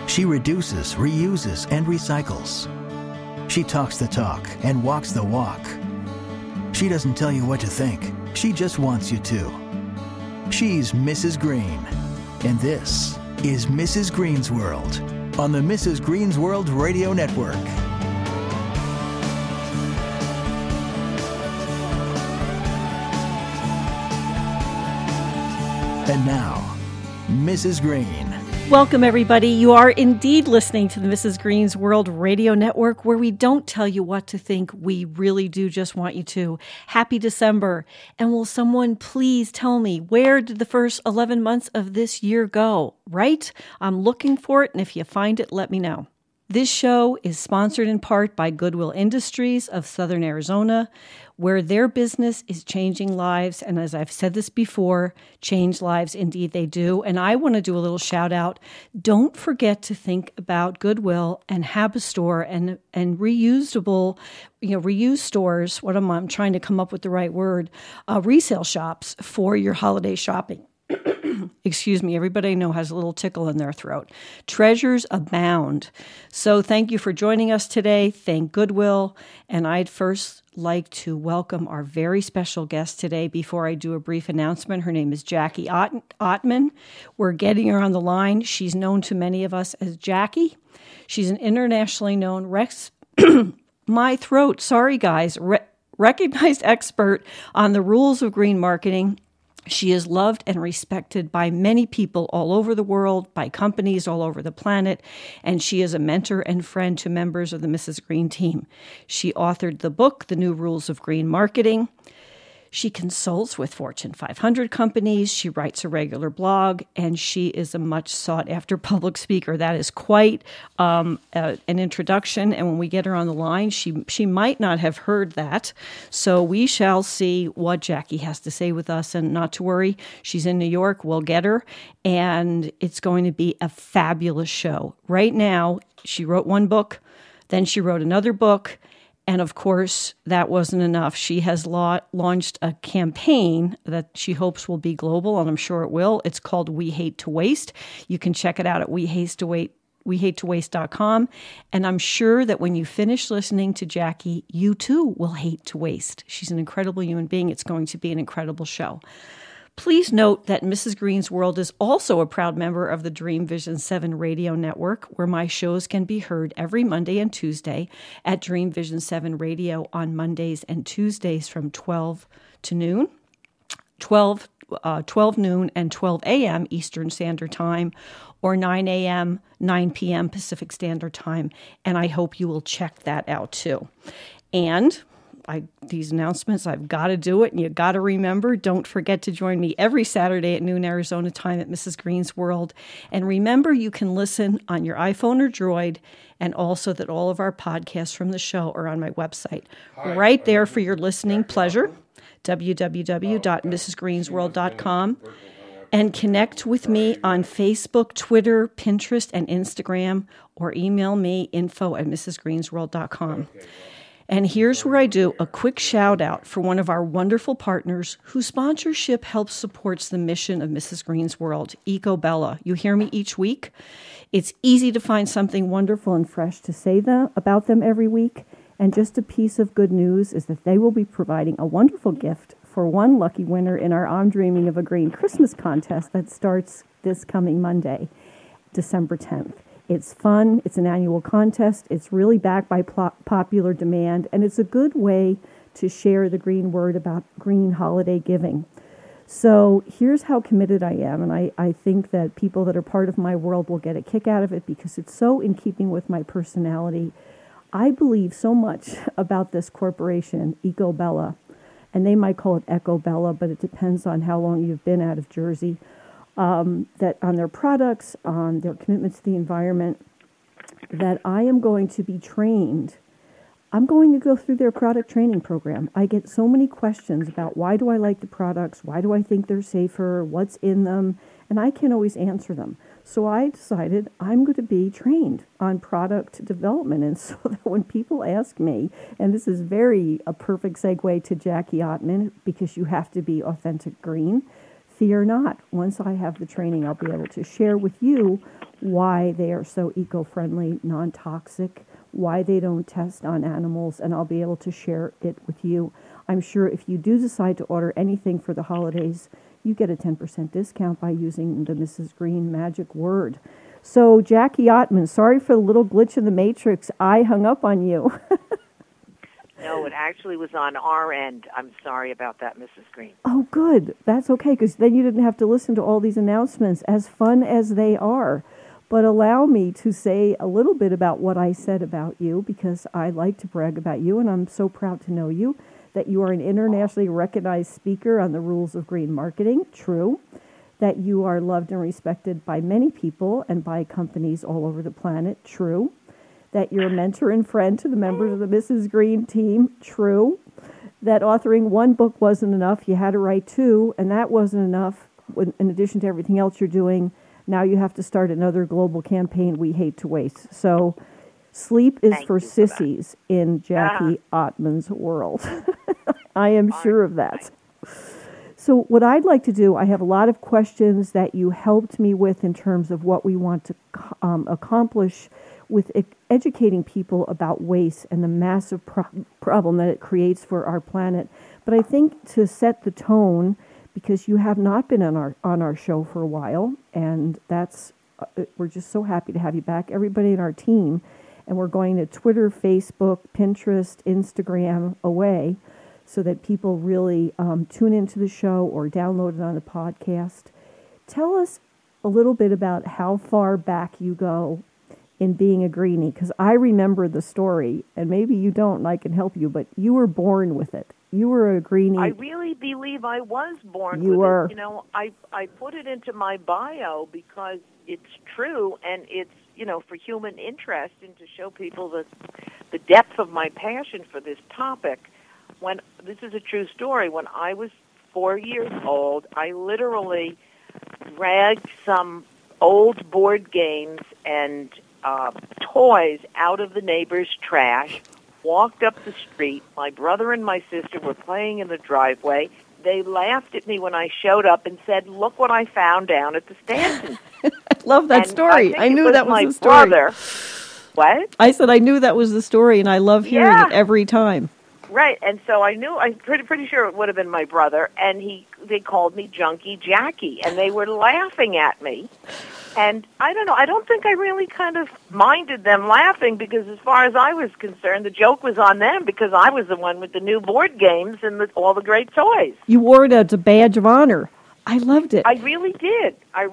She reduces, reuses, and recycles. She talks the talk and walks the walk. She doesn't tell you what to think. She just wants you to. She's Mrs. Green. And this is Mrs. Green's World on the Mrs. Green's World Radio Network. And now, Mrs. Green. Welcome, everybody. You are indeed listening to the Mrs. Green's World Radio Network, where we don't tell you what to think. We really do just want you to. Happy December. And will someone please tell me, where did the first 11 months of this year go? Right? I'm looking for it, and if you find it, let me know. This show is sponsored in part by Goodwill Industries of Southern Arizona, where their business is changing lives. And as I've said this before, change lives, indeed they do. And I want to do a little shout out. Don't forget to think about Goodwill and Habistore and reusable, reuse stores. I'm trying to come up with the right word, resale shops for your holiday shopping. Excuse me, everybody I know has a little tickle in their throat. Treasures abound. So thank you for joining us today. Thank Goodwill. And I'd first like to welcome our very special guest today before I do a brief announcement. Her name is Jackie Ottman. We're getting her on the line. She's known to many of us as Jackie. She's an internationally known recognized expert on the rules of green marketing. She is loved and respected by many people all over the world, by companies all over the planet, and she is a mentor and friend to members of the Mrs. Green team. She authored the book, The New Rules of Green Marketing. She consults with Fortune 500 companies. She writes a regular blog, and she is a much sought-after public speaker. That is quite an introduction, and when we get her on the line, she might not have heard that. So we shall see what Jackie has to say with us, and not to worry, she's in New York. We'll get her, and it's going to be a fabulous show. Right now, she wrote one book, then she wrote another book, and of course, that wasn't enough. She has launched a campaign that she hopes will be global, and I'm sure it will. It's called We Hate to Waste. You can check it out at WeHateToWaste.com. And I'm sure that when you finish listening to Jackie, you too will hate to waste. She's an incredible human being. It's going to be an incredible show. Please note that Mrs. Green's World is also a proud member of the Dream Vision 7 radio network, where my shows can be heard every Monday and Tuesday at Dream Vision 7 Radio on Mondays and Tuesdays from 12 noon and 12 a.m. Eastern Standard Time, or 9 a.m., 9 p.m. Pacific Standard Time. And I hope you will check that out too. And these announcements, I've got to do it, and you got to remember, don't forget to join me every Saturday at noon Arizona time at Mrs. Green's World. And remember, you can listen on your iPhone or Droid, and also that all of our podcasts from the show are on my website. Right there for your listening pleasure, www.mrsgreensworld.com. And connect with me on Facebook, Twitter, Pinterest, and Instagram, or email me info@mrsgreensworld.com. And here's where I do a quick shout out for one of our wonderful partners whose sponsorship helps supports the mission of Mrs. Green's World, EcoBella. You hear me each week. It's easy to find something wonderful and fresh to say about them every week. And just a piece of good news is that they will be providing a wonderful gift for one lucky winner in our I'm Dreaming of a Green Christmas contest that starts this coming Monday, December 10th. It's fun. It's an annual contest. It's really backed by popular demand, and it's a good way to share the green word about green holiday giving. So here's how committed I am, and I think that people that are part of my world will get a kick out of it because it's so in keeping with my personality. I believe so much about this corporation, EcoBella, and they might call it EcoBella, but it depends on how long you've been out of Jersey. That on their products, on their commitment to the environment, that I am going to be trained. I'm going to go through their product training program. I get so many questions about why do I like the products, why do I think they're safer, what's in them, and I can't always answer them. So I decided I'm going to be trained on product development, and so that when people ask me, and this is a perfect segue to Jackie Ottman, because you have to be authentic green, fear not. Once I have the training, I'll be able to share with you why they are so eco-friendly, non-toxic, why they don't test on animals, and I'll be able to share it with you. I'm sure if you do decide to order anything for the holidays, you get a 10% discount by using the Mrs. Green magic word. So, Jackie Ottman, sorry for the little glitch in the matrix. I hung up on you. No, it actually was on our end. I'm sorry about that, Mrs. Green. Oh, good. That's okay, because then you didn't have to listen to all these announcements, as fun as they are. But allow me to say a little bit about what I said about you, because I like to brag about you, and I'm so proud to know you, that you are an internationally recognized speaker on the rules of green marketing. True. That you are loved and respected by many people and by companies all over the planet. True. That you're a mentor and friend to the members of the Mrs. Green team. True. That authoring one book wasn't enough. You had to write two, and that wasn't enough. In addition to everything else you're doing, now you have to start another global campaign, We Hate to Waste. So sleep is for sissies in Jackie Ottman's world. I am sure of that. So what I'd like to do, I have a lot of questions that you helped me with in terms of what we want to accomplish with educating people about waste and the massive problem that it creates for our planet. But I think to set the tone, because you have not been on our show for a while, and that's we're just so happy to have you back, everybody in our team, and we're going to Twitter, Facebook, Pinterest, Instagram away, so that people really tune into the show or download it on the podcast. Tell us a little bit about how far back you go in being a greenie, because I remember the story, and maybe you don't, and I can help you, but you were born with it. You were a greenie. I really believe I was born you with were. it. You know, I put it into my bio because it's true, and it's, you know, for human interest and to show people the depth of my passion for this topic. This is a true story. When I was 4 years old, I literally dragged some old board games and toys out of the neighbor's trash, walked up the street. My brother and my sister were playing in the driveway. They laughed at me when I showed up and said, "Look what I found down at the Stanton." I love that story. I knew that was the story. Brother. What? I said I knew that was the story, and I love hearing it every time. Right, and so I'm pretty sure it would have been my brother, and they called me Junkie Jackie, and they were laughing at me. And I don't know, I don't think I really kind of minded them laughing, because as far as I was concerned, the joke was on them, because I was the one with the new board games and all the great toys. You wore it as a badge of honor. I loved it. I really did.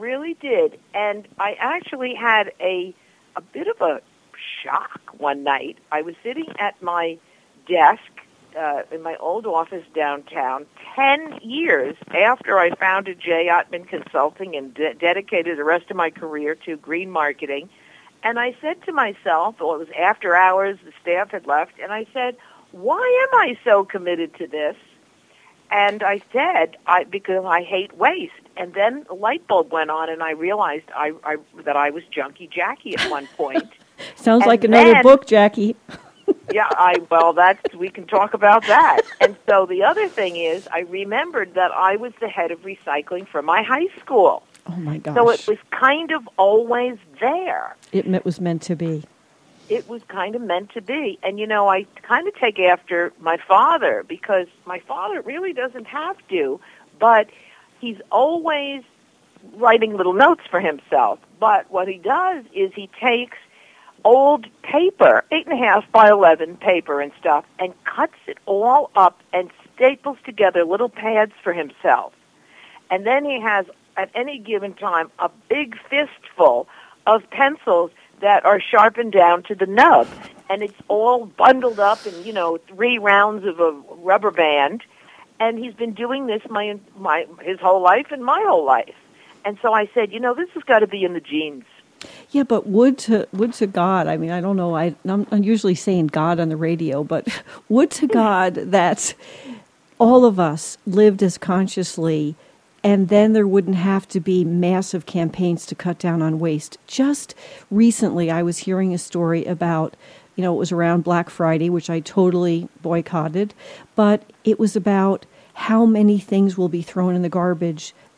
And I actually had a bit of a shock one night. I was sitting at my desk in my old office downtown 10 years after I founded J. Ottman Consulting and dedicated the rest of my career to green marketing. And I said to myself, well, it was after hours, the staff had left, and I said, why am I so committed to this? And I said, because I hate waste. And then a light bulb went on, and I realized that I was Junkie Jackie at one point. Sounds like another book, Jackie. Yeah, we can talk about that. And so the other thing is, I remembered that I was the head of recycling for my high school. Oh, my gosh. So it was kind of always there. It was meant to be. It was kind of meant to be. And, you know, I kind of take after my father, because my father really doesn't have to, but he's always writing little notes for himself. But what he does is he takes old paper, 8.5 by 11 paper and stuff, and cuts it all up and staples together little pads for himself. And then he has, at any given time, a big fistful of pencils that are sharpened down to the nub. And it's all bundled up in, 3 rounds of a rubber band. And he's been doing this his whole life and my whole life. And so I said, this has got to be in the genes. Yeah, but would to God, I mean, I don't know, I'm usually saying God on the radio, but would to God that all of us lived as consciously, and then there wouldn't have to be massive campaigns to cut down on waste. Just recently, I was hearing a story about, it was around Black Friday, which I totally boycotted, but it was about how many things will be thrown in the garbage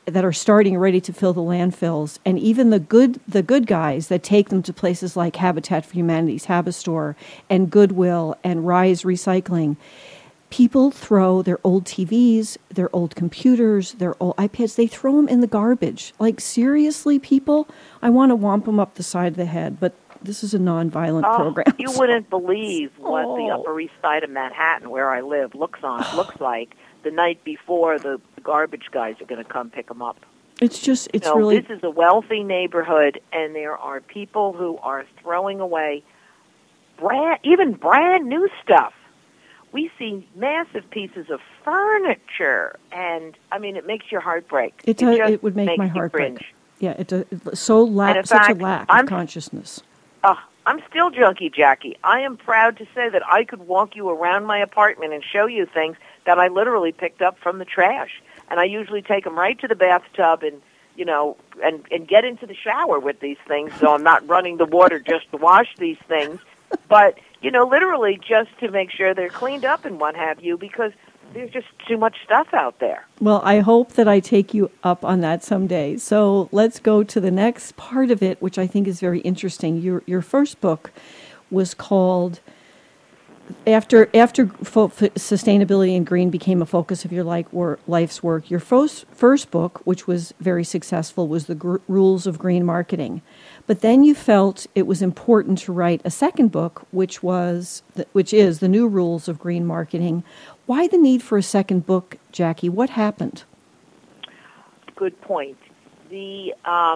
that are starting ready to fill the landfills, and even the good guys that take them to places like Habitat for Humanity's Habistore and Goodwill and Rise Recycling. People throw their old TVs, their old computers, their old iPads, they throw them in the garbage. Like, seriously, people? I want to whomp them up the side of the head, but this is a nonviolent program. You wouldn't believe what the Upper East Side of Manhattan, where I live, looks like the night before the garbage guys are going to come pick them up. It's really... This is a wealthy neighborhood, and there are people who are throwing away brand new stuff. We see massive pieces of furniture, and, I mean, it makes your heart break. It would make my heart break. Yeah, such a lack of consciousness. I'm still Junkie Jackie. I am proud to say that I could walk you around my apartment and show you things that I literally picked up from the trash. And I usually take them right to the bathtub and, and get into the shower with these things, so I'm not running the water just to wash these things. But, literally just to make sure they're cleaned up and what have you, because there's just too much stuff out there. Well, I hope that I take you up on that someday. So let's go to the next part of it, which I think is very interesting. Your first book was called, after sustainability and green became a focus of your life's work, your first book, which was very successful, was The Rules of Green Marketing. But then you felt it was important to write a second book, which is The New Rules of Green Marketing. Why the need for a second book, Jackie? What happened? Good point. I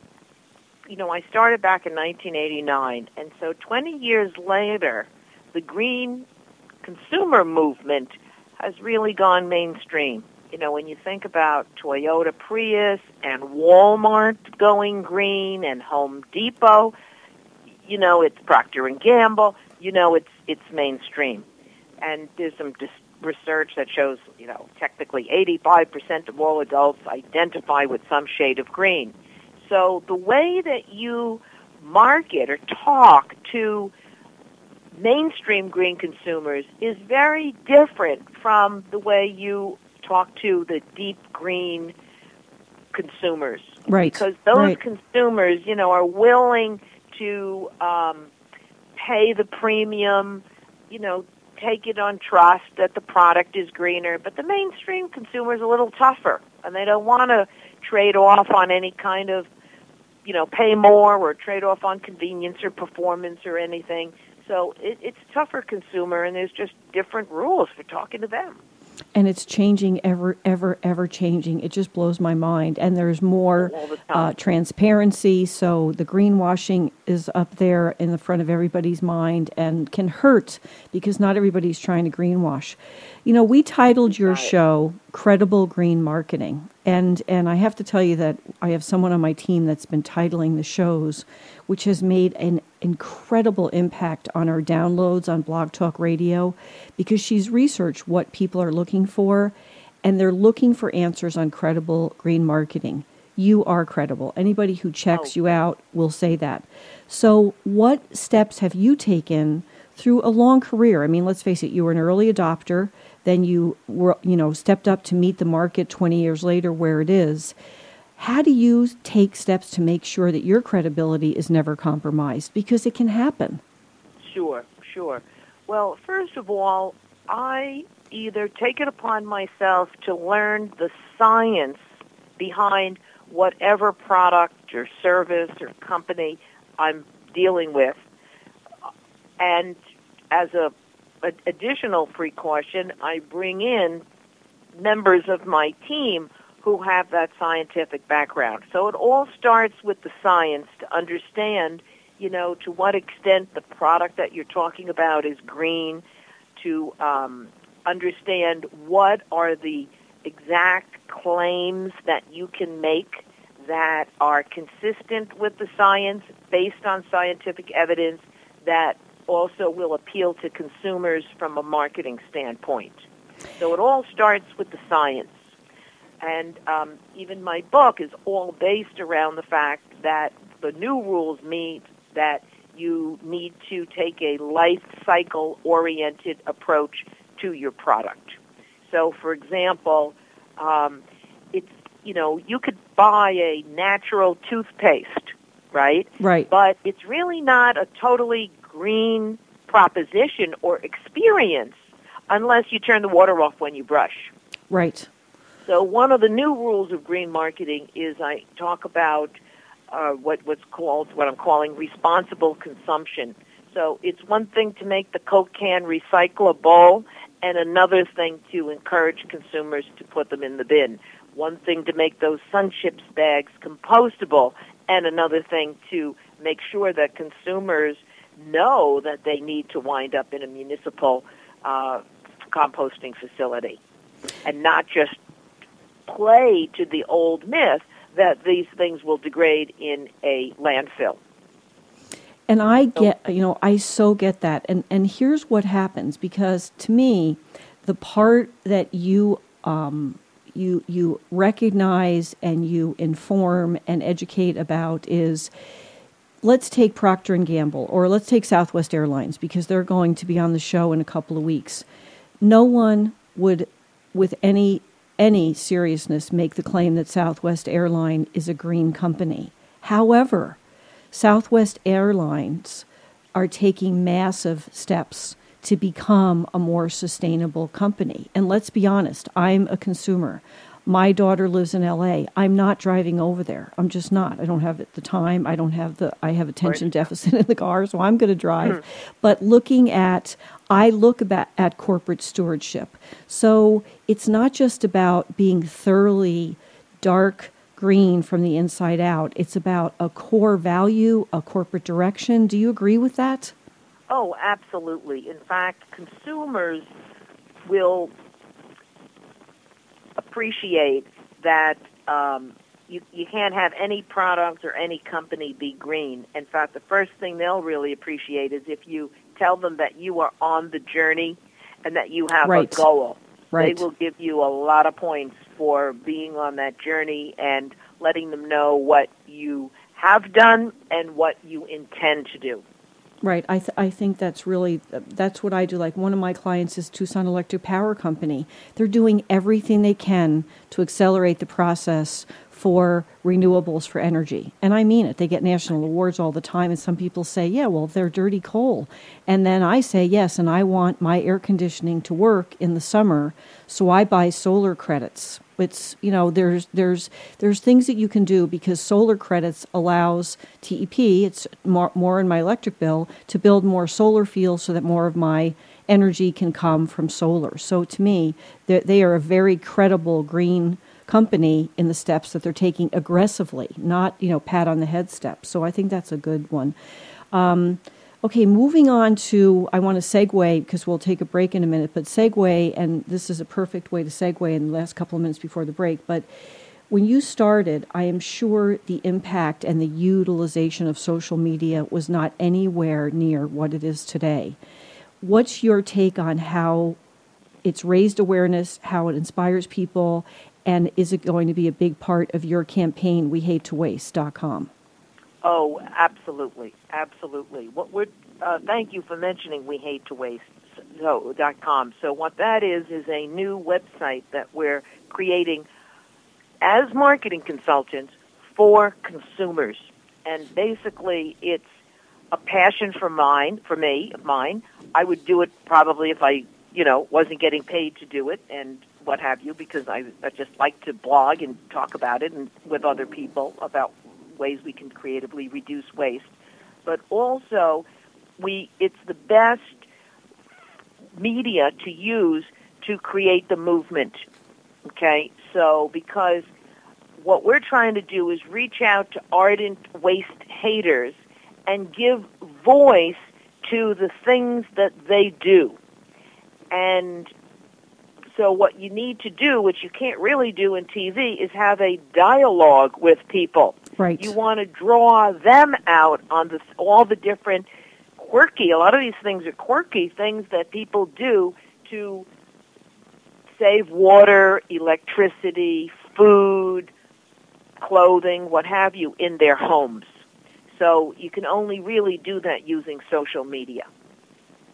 started back in 1989, and so 20 years later, the green consumer movement has really gone mainstream. When you think about Toyota Prius and Walmart going green and Home Depot, it's Procter & Gamble, it's mainstream. And there's some research that shows, technically 85% of all adults identify with some shade of green. So the way that you market or talk to mainstream green consumers is very different from the way you talk to the deep green consumers. Right. Because those consumers, are willing to pay the premium, take it on trust that the product is greener. But the mainstream consumer is a little tougher, and they don't want to trade off on any kind of, pay more or trade off on convenience or performance or anything. So it's tougher consumer, and there's just different rules for talking to them. And it's changing, ever changing. It just blows my mind. And there's more transparency, so the greenwashing is up there in the front of everybody's mind and can hurt because not everybody's trying to greenwash. We titled your show Credible Green Marketing. And I have to tell you that I have someone on my team that's been titling the shows, which has made an incredible impact on our downloads on Blog Talk Radio, because she's researched what people are looking for, and they're looking for answers on credible green marketing. You are credible. Anybody who checks you out will say that. So what steps have you taken through a long career? I mean, let's face it, you were an early adopter, then you were, stepped up to meet the market 20 years later where it is. How do you take steps to make sure that your credibility is never compromised? Because it can happen. Sure. Well, first of all, I either take it upon myself to learn the science behind whatever product or service or company I'm dealing with. And as an additional precaution, I bring in members of my team who have that scientific background. So it all starts with the science to understand, to what extent the product that you're talking about is green, to understand what are the exact claims that you can make that are consistent with the science, based on scientific evidence, that also will appeal to consumers from a marketing standpoint. So it all starts with the science. And even my book is all based around the fact that the new rules mean that you need to take a life cycle-oriented approach to your product. So, for example, it's you could buy a natural toothpaste, right? Right. But it's really not a totally green proposition or experience unless you turn the water off when you brush. Right. So one of the new rules of green marketing is I talk about what I'm calling responsible consumption. So it's one thing to make the Coke can recyclable and another thing to encourage consumers to put them in the bin. One thing to make those Sun Chips bags compostable and another thing to make sure that consumers know that they need to wind up in a municipal composting facility and not just play to the old myth that these things will degrade in a landfill. And I get, I so get that. And here's what happens, because to me, the part that you recognize and you inform and educate about is, let's take Procter & Gamble, or let's take Southwest Airlines, because they're going to be on the show in a couple of weeks. No one would, with any seriousness, make the claim that Southwest Airline is a green company. However, Southwest Airlines are taking massive steps to become a more sustainable company. And let's be honest, I'm a consumer. My daughter lives in LA. I'm not driving over there. I'm just not. I don't have the time. I have attention deficit in the car, so I'm going to drive. But I look at corporate stewardship. So it's not just about being thoroughly dark green from the inside out. It's about a core value, a corporate direction. Do you agree with that? Oh, absolutely. In fact, consumers will appreciate that you can't have any product or any company be green. In fact, the first thing they'll really appreciate is if you tell them that you are on the journey and that you have a goal. Right. They will give you a lot of points for being on that journey and letting them know what you have done and what you intend to do. Right. I think that's what I do. Like, one of my clients is Tucson Electric Power Company. They're doing everything they can to accelerate the process for renewables for energy. And I mean it. They get national awards all the time, and some people say, yeah, well, they're dirty coal. And then I say, yes, and I want my air conditioning to work in the summer, so I buy solar credits. It's, there's things that you can do, because solar credits allows TEP, it's more in my electric bill, to build more solar fields so that more of my energy can come from solar. So to me, they are a very credible green company in the steps that they're taking aggressively, not, pat on the head steps. So I think that's a good one. Okay, moving on to, I want to segue, because we'll take a break in a minute, but segue, and this is a perfect way to segue in the last couple of minutes before the break, but when you started, I am sure the impact and the utilization of social media was not anywhere near what it is today. What's your take on how it's raised awareness, how it inspires people, and is it going to be a big part of your campaign, WeHateToWaste.com? Oh, absolutely, absolutely. Thank you for mentioning WeHateToWaste.com. So what that is a new website that we're creating as marketing consultants for consumers. And basically, it's a passion of mine. I would do it probably if I, wasn't getting paid to do it and what have you, because I just like to blog and talk about it and with other people about ways we can creatively reduce waste. But also, it's the best media to use to create the movement. Okay? So, because what we're trying to do is reach out to ardent waste haters and give voice to the things that they do. And so what you need to do, which you can't really do in TV, is have a dialogue with people. Right. You want to draw them out on all the different quirky, a lot of these things are quirky things that people do to save water, electricity, food, clothing, what have you, in their homes. So you can only really do that using social media.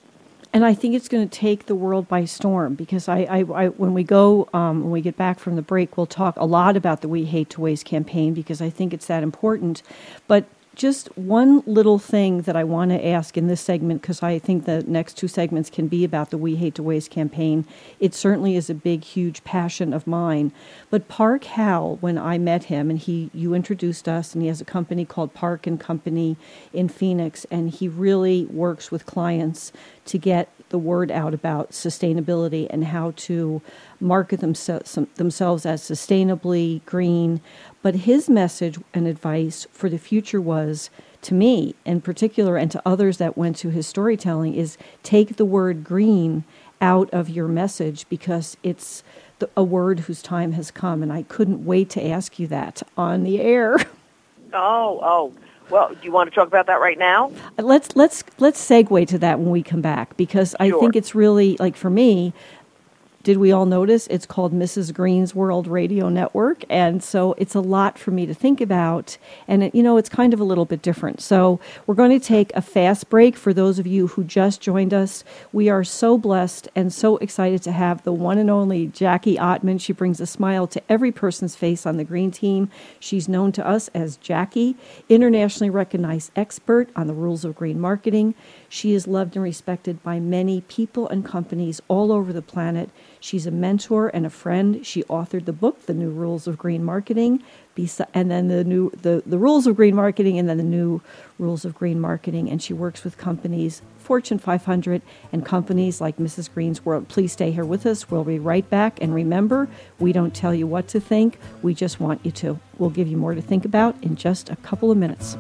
And I think it's going to take the world by storm, because when we get back from the break, we'll talk a lot about the We Hate to Waste campaign, because I think it's that important. But just one little thing that I want to ask in this segment, because I think the next two segments can be about the We Hate to Waste campaign. It certainly is a big, huge passion of mine. But Park Howell, when I met him, and you introduced us, and he has a company called Park & Company in Phoenix, and he really works with clients to get the word out about sustainability and how to market themselves as sustainably green. But his message and advice for the future was, to me in particular, and to others that went to his storytelling, is take the word green out of your message, because it's a word whose time has come. And I couldn't wait to ask you that on the air. Oh. Well, do you want to talk about that right now? Let's segue to that when we come back, because I think it's really, like, for me, did we all notice it's called Mrs. Green's World Radio Network? And so it's a lot for me to think about. And, it's kind of a little bit different. So we're going to take a fast break for those of you who just joined us. We are so blessed and so excited to have the one and only Jackie Ottman. She brings a smile to every person's face on the Green Team. She's known to us as Jackie, internationally recognized expert on the rules of green marketing. She is loved and respected by many people and companies all over the planet. She's a mentor and a friend. She authored the book, The New Rules of Green Marketing, and then the Rules of Green Marketing, and then the New Rules of Green Marketing. And she works with companies, Fortune 500, and companies like Mrs. Green's World. Please stay here with us. We'll be right back. And remember, we don't tell you what to think. We just want you to. We'll give you more to think about in just a couple of minutes.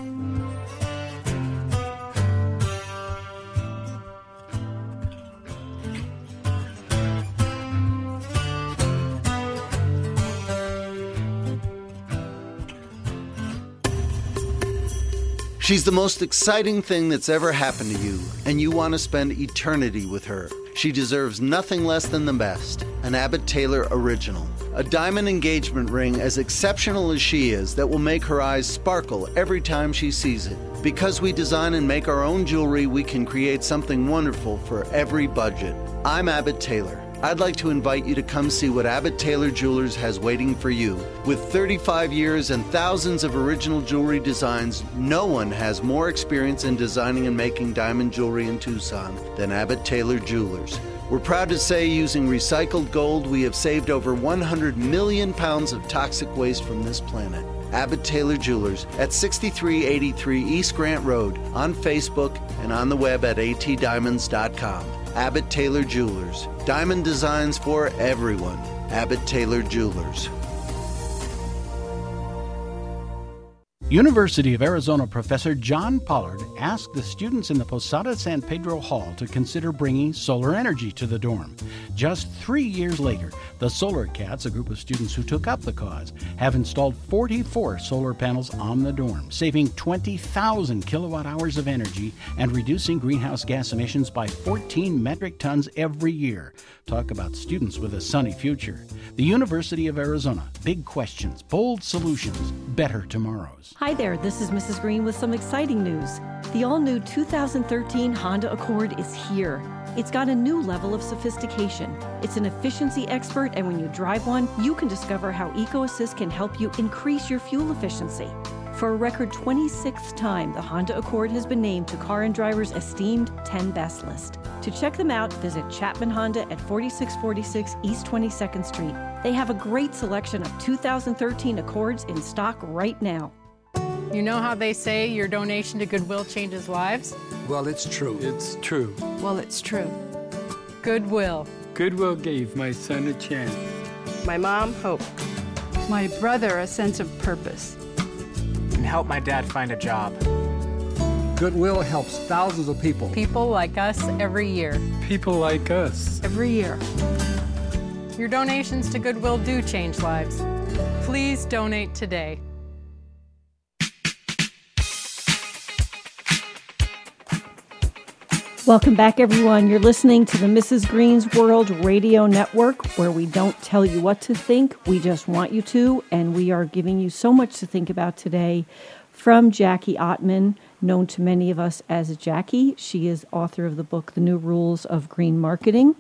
She's the most exciting thing that's ever happened to you, and you want to spend eternity with her. She deserves nothing less than the best, an Abbott Taylor original. A diamond engagement ring as exceptional as she is that will make her eyes sparkle every time she sees it. Because we design and make our own jewelry, we can create something wonderful for every budget. I'm Abbott Taylor. I'd like to invite you to come see what Abbott Taylor Jewelers has waiting for you. With 35 years and thousands of original jewelry designs, no one has more experience in designing and making diamond jewelry in Tucson than Abbott Taylor Jewelers. We're proud to say, using recycled gold, we have saved over 100 million pounds of toxic waste from this planet. Abbott Taylor Jewelers at 6383 East Grant Road, on Facebook and on the web at atdiamonds.com. Abbott Taylor Jewelers. Diamond designs for everyone. Abbott Taylor Jewelers. University of Arizona professor John Pollard asked the students in the Posada San Pedro Hall to consider bringing solar energy to the dorm. Just 3 years later, the Solar Cats, a group of students who took up the cause, have installed 44 solar panels on the dorm, saving 20,000 kilowatt hours of energy and reducing greenhouse gas emissions by 14 metric tons every year. Talk about students with a sunny future. The University of Arizona. Big questions, bold solutions, better tomorrows. Hi there, this is Mrs. Green with some exciting news. The all-new 2013 Honda Accord is here. It's got a new level of sophistication. It's an efficiency expert, and when you drive one, you can discover how EcoAssist can help you increase your fuel efficiency. For a record 26th time, the Honda Accord has been named to Car and Driver's esteemed 10 Best list. To check them out, visit Chapman Honda at 4646 East 22nd Street. They have a great selection of 2013 Accords in stock right now. You know how they say your donation to Goodwill changes lives? Well, it's true. It's true. Well, it's true. Goodwill. Goodwill gave my son a chance. My mom, hope. My brother, a sense of purpose. And help my dad find a job. Goodwill helps thousands of people. People like us every year. People like us. Every year. Your donations to Goodwill do change lives. Please donate today. Welcome back, everyone. You're listening to the Mrs. Green's World Radio Network, where we don't tell you what to think, we just want you to, and we are giving you so much to think about today from Jackie Ottman, known to many of us as Jackie. She is author of the book, The New Rules of Green Marketing,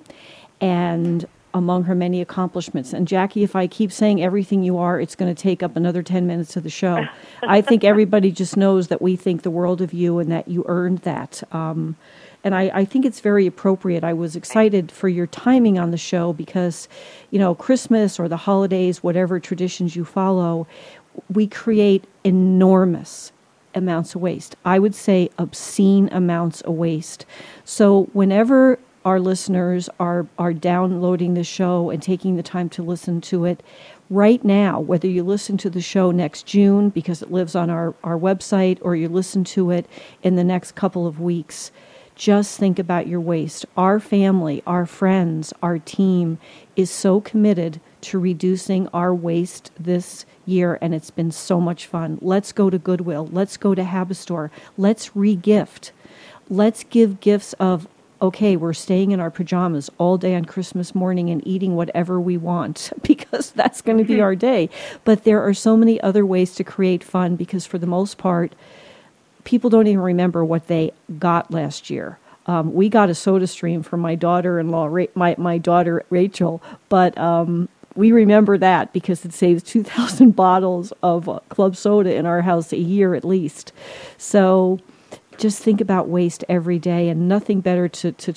and among her many accomplishments. And Jackie, if I keep saying everything you are, it's going to take up another 10 minutes of the show. I think everybody just knows that we think the world of you and that you earned that. And I think it's very appropriate. I was excited for your timing on the show because, you know, Christmas or the holidays, whatever traditions you follow, we create enormous amounts of waste. I would say obscene amounts of waste. So whenever our listeners are downloading the show and taking the time to listen to it right now, whether you listen to the show next June because it lives on our website or you listen to it in the next couple of weeks, just think about your waste. Our family, our friends, our team is so committed to reducing our waste this year, and it's been so much fun. Let's go to Goodwill. Let's go to Habistore. Let's re-gift. Let's give gifts of, okay, we're staying in our pajamas all day on Christmas morning and eating whatever we want because that's going to be our day. But there are so many other ways to create fun because for the most part, people don't even remember what they got last year. We got a soda stream from my daughter-in-law, my daughter Rachel, but we remember that because it saves 2,000 bottles of club soda in our house a year at least. So just think about waste every day, and nothing better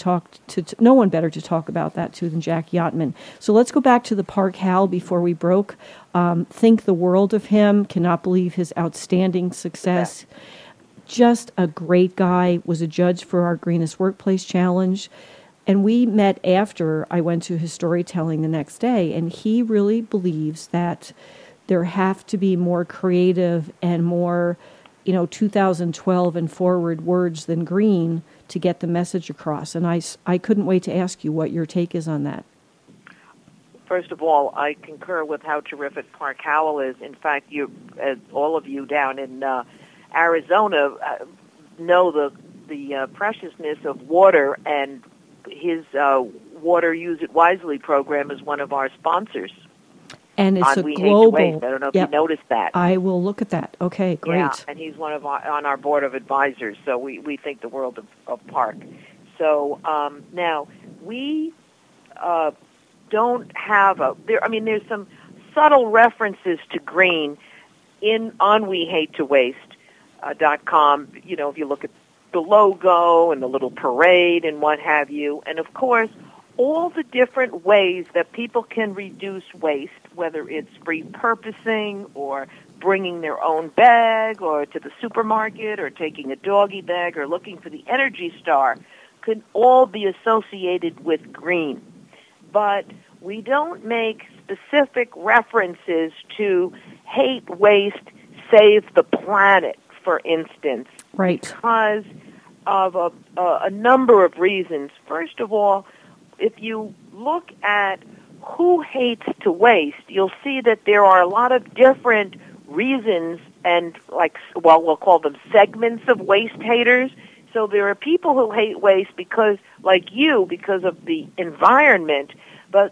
no one better to talk about that to than Jackie Ottman. So let's go back to the Park Hal before we broke. Think the world of him. Cannot believe his outstanding success. Just a great guy. Was a judge for our Greenest Workplace Challenge. And we met after I went to his storytelling the next day, and he really believes that there have to be more creative and more 2012 and forward words than green to get the message across. And I couldn't wait to ask you what your take is on that. First of all, I concur with how terrific Park Howell is. In fact, all of you down in Arizona know the preciousness of water, and his Water Use It Wisely program is one of our sponsors. And it's on a We global. Hate to Waste. I don't know if you noticed that. I will look at that. Okay, great. Yeah, and he's one of on our board of advisors. So we think the world of Park. So now we don't have there's some subtle references to green on WeHateToWaste.com. If you look at the logo and the little parade and what have you, and of course all the different ways that people can reduce waste, whether it's repurposing or bringing their own bag or to the supermarket or taking a doggy bag or looking for the Energy Star, could all be associated with green. But we don't make specific references to hate waste, save the planet, for instance, right? Because of a number of reasons. First of all, if you look at who hates to waste, you'll see that there are a lot of different reasons and, we'll call them segments of waste haters. So there are people who hate waste because of the environment, but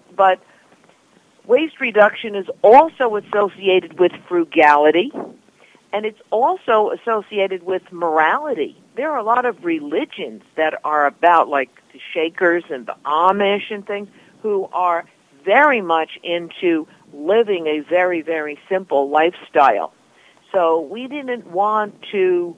waste reduction is also associated with frugality, and it's also associated with morality. There are a lot of religions that are about, like the Shakers and the Amish and things, who are very much into living a very, very simple lifestyle. So we didn't want to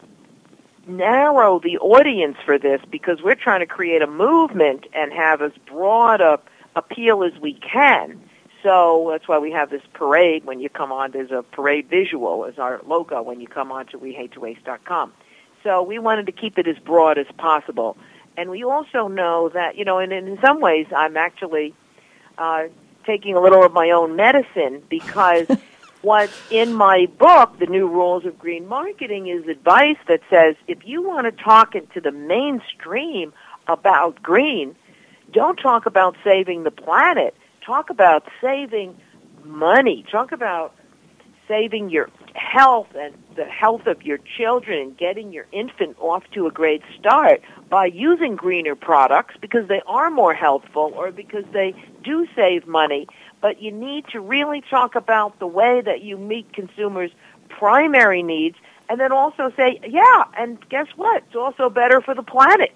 narrow the audience for this because we're trying to create a movement and have as broad a appeal as we can. So that's why we have this parade. When you come on, there's a parade visual as our logo when you come on to WeHateToWaste.com. So we wanted to keep it as broad as possible. And we also know that, and in some ways I'm actually taking a little of my own medicine because what's in my book, The New Rules of Green Marketing, is advice that says if you want to talk into the mainstream about green, don't talk about saving the planet. Talk about saving money. Talk about saving your health and the health of your children and getting your infant off to a great start by using greener products because they are more healthful or because they do save money. But you need to really talk about the way that you meet consumers' primary needs and then also say, yeah, and guess what? It's also better for the planet.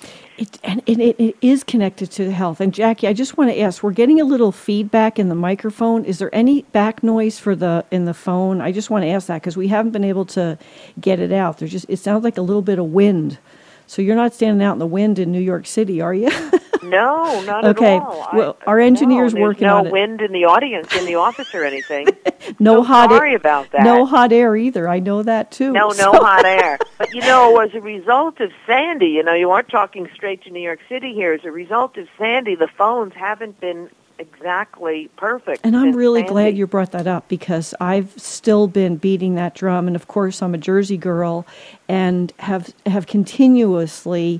It is connected to the health. And Jackie, I just want to ask, we're getting a little feedback in the microphone. Is there any back noise in the phone? I just want to ask that because we haven't been able to get it out. It sounds like a little bit of wind. So you're not standing out in the wind in New York City, are you? No, not okay. at all. Well, our engineer's working on it. No wind in the audience, in the office or anything. Sorry about that. No hot air either. I know that too. No hot air. But as a result of Sandy, you aren't talking straight to New York City here. As a result of Sandy, the phones haven't been exactly perfect. And I'm really Sandy. glad you brought that up because I've still been beating that drum. And of course, I'm a Jersey girl and have continuously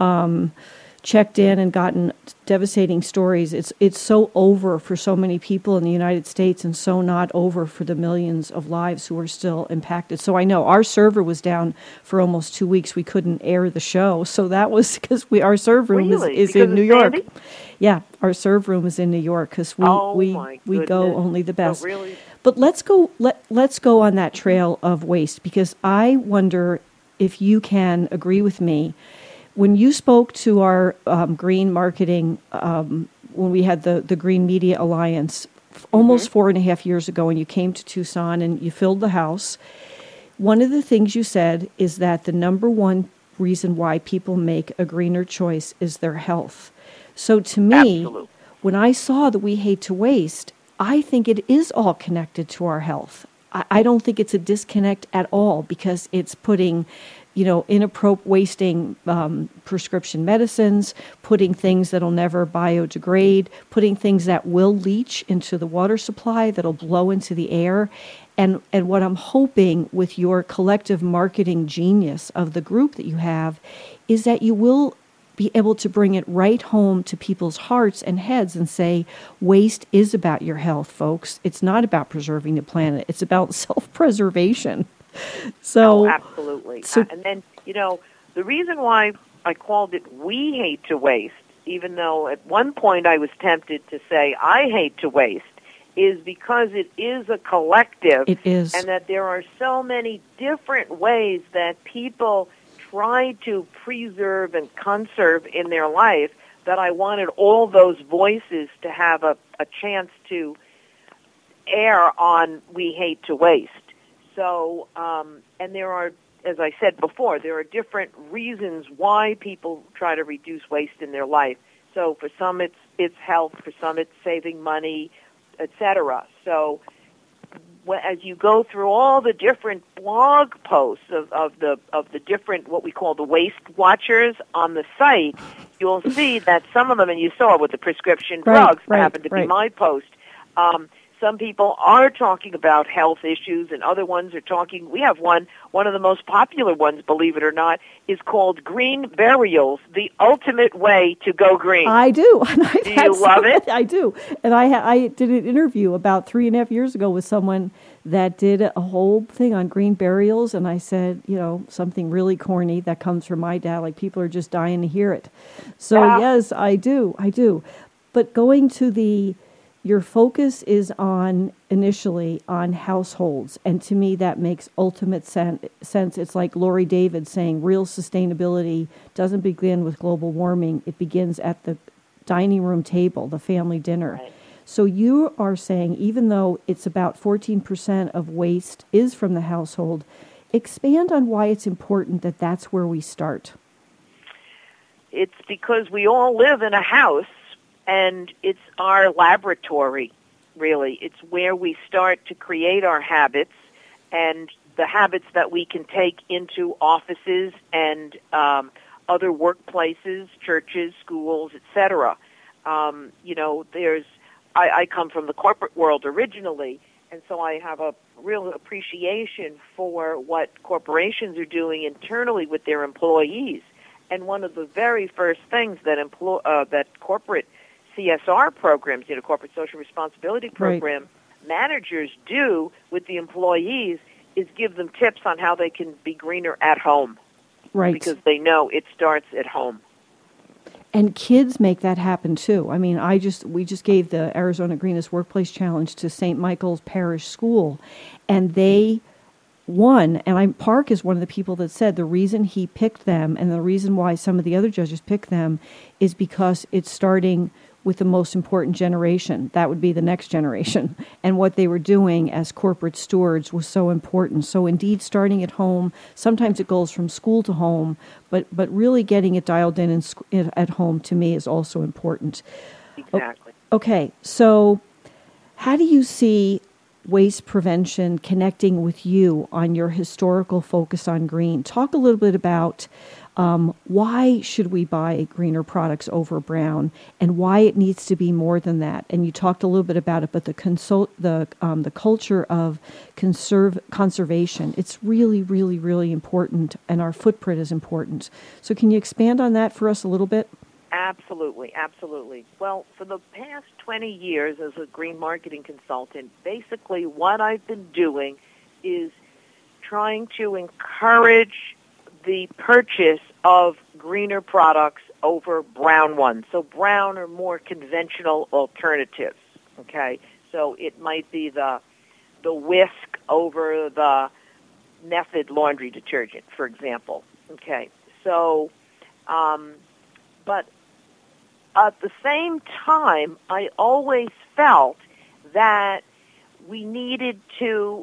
checked in and gotten devastating stories. It's so over for so many people in the United States and so not over for the millions of lives who are still impacted. So I know our server was down for almost 2 weeks. We couldn't air the show. So that was because our serve room is in New York. Sandy? Yeah, our serve room is in New York because we go only the best. Oh, really? But let's go on that trail of waste because I wonder if you can agree with me. When you spoke to our green marketing, when we had the Green Media Alliance almost 4.5 years ago, and you came to Tucson and you filled the house, one of the things you said is that the number one reason why people make a greener choice is their health. So to me, when I saw that We Hate to Waste, I think it is all connected to our health. I don't think it's a disconnect at all because it's putting inappropriate wasting prescription medicines, putting things that'll never biodegrade, putting things that will leach into the water supply, that'll blow into the air. And what I'm hoping with your collective marketing genius of the group that you have is that you will be able to bring it right home to people's hearts and heads and say, waste is about your health, folks. It's not about preserving the planet. It's about self-preservation. So, absolutely. And then, the reason why I called it We Hate to Waste, even though at one point I was tempted to say I hate to waste, is because it is a collective. It is. And that there are so many different ways that people try to preserve and conserve in their life that I wanted all those voices to have a chance to air on We Hate to Waste. So, and there are, as I said before, there are different reasons why people try to reduce waste in their life. So for some it's health, for some it's saving money, etc. So as you go through all the different blog posts of the different, what we call the waste watchers on the site, you'll see that some of them, and you saw with the prescription drugs, happened to be my post. Some people are talking about health issues, and other ones are talking. We have one of the most popular ones, believe it or not, is called Green Burials, the ultimate way to go green. I do. Do you love it? I do. And I did an interview about 3.5 years ago with someone that did a whole thing on green burials, and I said, something really corny that comes from my dad, like people are just dying to hear it. So yes, I do. But going to your focus is initially on households, and to me that makes ultimate sense. It's like Lori David saying real sustainability doesn't begin with global warming. It begins at the dining room table, the family dinner. Right. So you are saying even though it's about 14% of waste is from the household, expand on why it's important that that's where we start. It's because we all live in a house, and it's our laboratory, really. It's where we start to create our habits, and the habits that we can take into offices and other workplaces, churches, schools, etc. I come from the corporate world originally, and so I have a real appreciation for what corporations are doing internally with their employees. And one of the very first things that corporate CSR programs, corporate social responsibility program, managers do with the employees is give them tips on how they can be greener at home. Right. Because they know it starts at home. And kids make that happen too. I mean, we just gave the Arizona Greenest Workplace Challenge to St. Michael's Parish School, and they won. And Park is one of the people that said the reason he picked them and the reason why some of the other judges picked them is because it's starting with the most important generation. That would be the next generation. And what they were doing as corporate stewards was so important. So indeed, starting at home, sometimes it goes from school to home, but really getting it dialed in at home to me is also important. Exactly. Okay, so how do you see waste prevention connecting with you on your historical focus on green? Talk a little bit about why should we buy greener products over brown, and why it needs to be more than that. And you talked a little bit about it, but the culture of conservation, it's really, really, really important, and our footprint is important. So can you expand on that for us a little bit? Absolutely, absolutely. Well, for the past 20 years as a green marketing consultant, basically what I've been doing is trying to encourage the purchase of greener products over brown ones. So brown are more conventional alternatives, okay? So it might be the whisk over the Method laundry detergent, for example, okay? So, but at the same time, I always felt that we needed to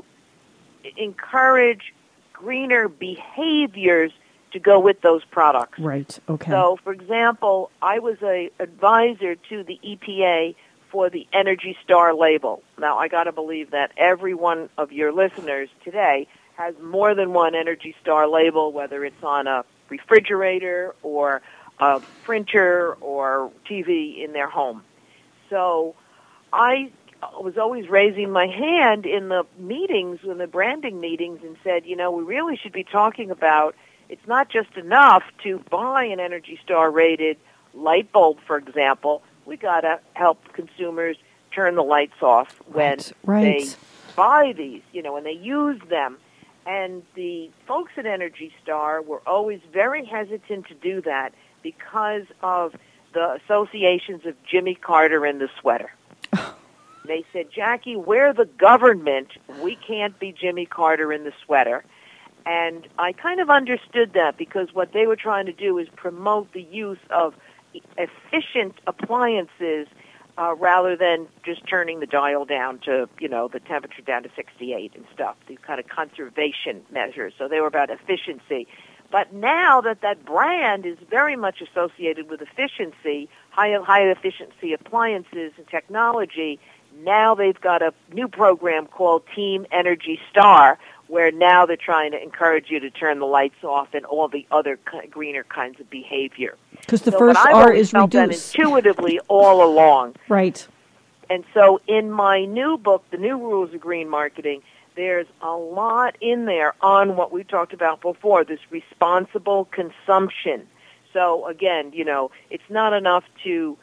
encourage greener behaviors to go with those products. Right, okay. So, for example, I was an advisor to the EPA for the Energy Star label. Now, I got to believe that every one of your listeners today has more than one Energy Star label, whether it's on a refrigerator or a printer or TV in their home. So I was always raising my hand in the meetings, in the branding meetings, and said, we really should be talking about it's not just enough to buy an Energy Star rated light bulb, for example. We got to help consumers turn the lights off when they buy these, when they use them. And the folks at Energy Star were always very hesitant to do that because of the associations of Jimmy Carter and the sweater. They said, Jackie, we're the government. We can't be Jimmy Carter in the sweater. And I kind of understood that because what they were trying to do is promote the use of efficient appliances rather than just turning the dial down to, the temperature down to 68 and stuff, these kind of conservation measures. So they were about efficiency. But now that brand is very much associated with efficiency, high efficiency appliances and technology, now they've got a new program called Team Energy Star, where now they're trying to encourage you to turn the lights off and all the other greener kinds of behavior. Because the first R is reduce. That intuitively all along. Right. And so in my new book, The New Rules of Green Marketing, there's a lot in there on what we talked about before, this responsible consumption. So again, it's not enough to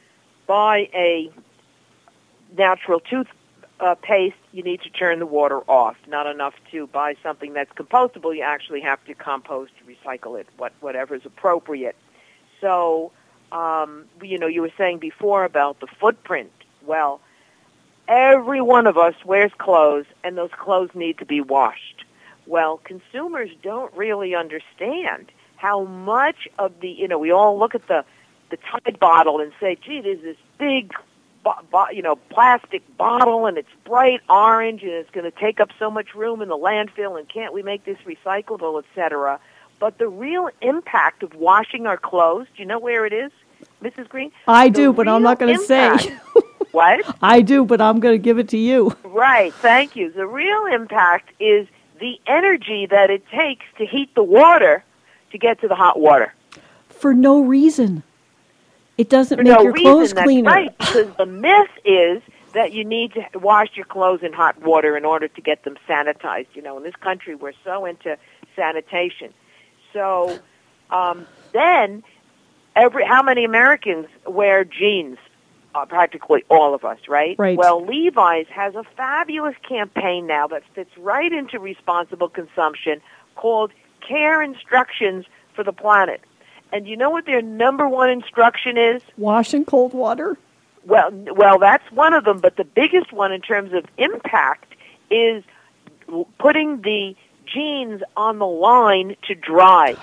buy a natural toothpaste, you need to turn the water off. Not enough to buy something that's compostable, you actually have to compost, recycle it, whatever is appropriate. So, you were saying before about the footprint. Well, every one of us wears clothes, and those clothes need to be washed. Well, consumers don't really understand how much of the, we all look at the Tide bottle and say, gee, there's this big plastic bottle, and it's bright orange, and it's going to take up so much room in the landfill, and can't we make this recyclable, etc. But the real impact of washing our clothes, do you know where it is, Mrs. Green? I do, but I'm not going to say. What? I do, but I'm going to give it to you. Right, thank you. The real impact is the energy that it takes to heat the water to get to the hot water. For no reason. It doesn't make your clothes cleaner. That's right, because the myth is that you need to wash your clothes in hot water in order to get them sanitized. In this country, we're so into sanitation. So then, how many Americans wear jeans? practically all of us, right? Right. Well, Levi's has a fabulous campaign now that fits right into responsible consumption called Care Instructions for the Planet. And you know what their number one instruction is? Wash in cold water? Well, that's one of them, but the biggest one in terms of impact is putting the jeans on the line to dry.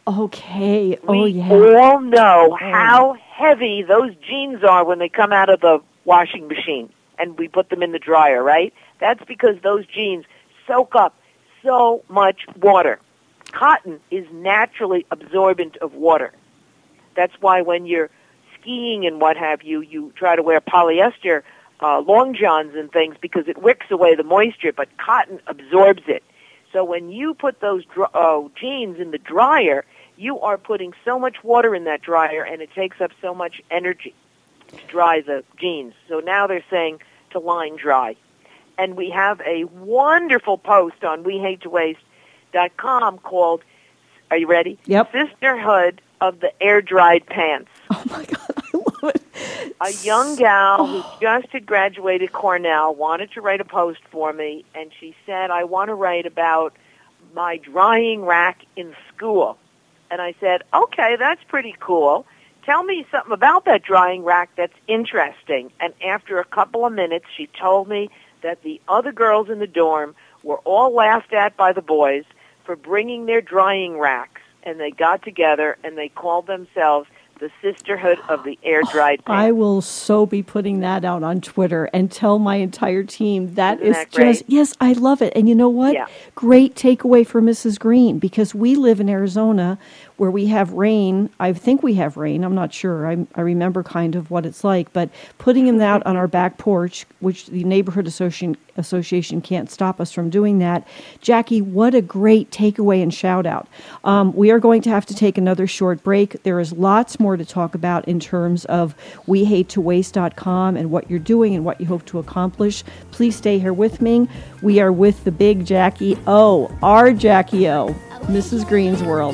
Okay. We all know how heavy those jeans are when they come out of the washing machine and we put them in the dryer, right? That's because those jeans soak up so much water. Cotton is naturally absorbent of water. That's why when you're skiing and what have you, you try to wear polyester long johns and things because it wicks away the moisture, but cotton absorbs it. So when you put those jeans in the dryer, you are putting so much water in that dryer, and it takes up so much energy to dry the jeans. So now they're saying to line dry. And we have a wonderful post on WeHateToWaste.com called, are you ready? Yep. Sisterhood of the Air-Dried Pants. Oh, my God, I love it. A young gal who just had graduated Cornell wanted to write a post for me, and she said, I want to write about my drying rack in school. And I said, okay, that's pretty cool. Tell me something about that drying rack that's interesting. And after a couple of minutes, she told me that the other girls in the dorm were all laughed at by the boys for bringing their drying racks. And they got together and they called themselves the Sisterhood of the Air-Dried Pants. I will so be putting that out on Twitter and tell my entire team that Isn't is that great? yes, I love it. And you know what? Yeah. Great takeaway for Mrs. Green, because we live in Arizona where we have rain. I think we have rain. I'm not sure. I remember kind of what it's like, but putting them out on our back porch, which the neighborhood association can't stop us from doing that. Jackie, what a great takeaway and shout out. We are going to have to take another short break. There is lots more to talk about in terms of WeHateToWaste.com and what you're doing and what you hope to accomplish. Please stay here with me. We are with the big Jackie O, our Jackie O, Mrs. Green's World.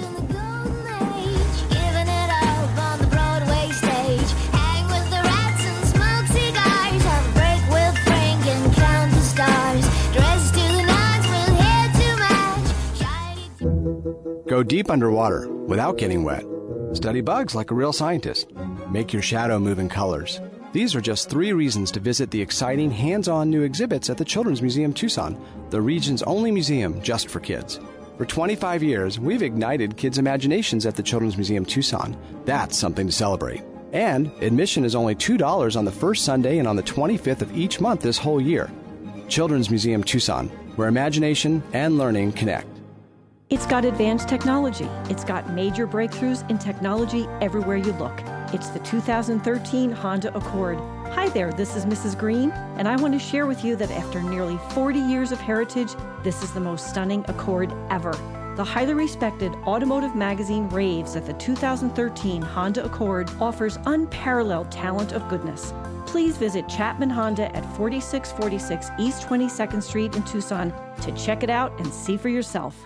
Go deep underwater without getting wet. Study bugs like a real scientist. Make your shadow move in colors. These are just 3 reasons to visit the exciting hands-on new exhibits at the Children's Museum Tucson, the region's only museum just for kids. For 25 years, we've ignited kids' imaginations at the Children's Museum Tucson. That's something to celebrate. And admission is only $2 on the first Sunday and on the 25th of each month this whole year. Children's Museum Tucson, where imagination and learning connect. It's got advanced technology. It's got major breakthroughs in technology everywhere you look. It's the 2013 Honda Accord. Hi there, this is Mrs. Green, and I want to share with you that after nearly 40 years of heritage, this is the most stunning Accord ever. The highly respected automotive magazine raves that the 2013 Honda Accord offers unparalleled talent of goodness. Please visit Chapman Honda at 4646 East 22nd Street in Tucson to check it out and see for yourself.